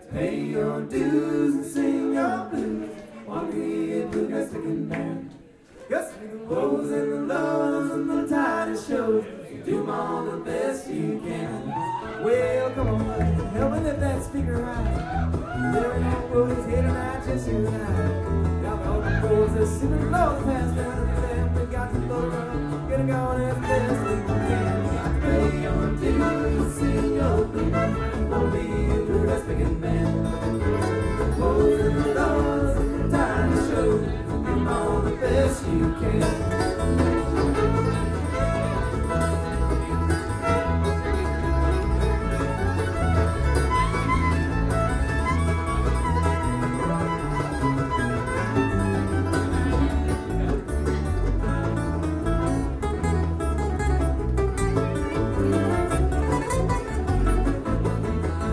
Pay your dues and sing your blues. Won't be a bluegrass picking band. Yes, the lows and the lows and the tidy shows. You do 'em all the best you can. Well, come on, help me lift that speaker right. There ain't no roads here tonight, just you and I. Got all the boys that's sitting low past down in the left. We got to load up, get it going as best we can. Pay your dues, sing your blues. Won't be a bluegrass picking band. Lows and the lows and the tiny shows. Do all the best you can.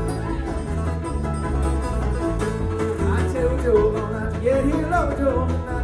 Joe, gonna have to get here, Lord Joe.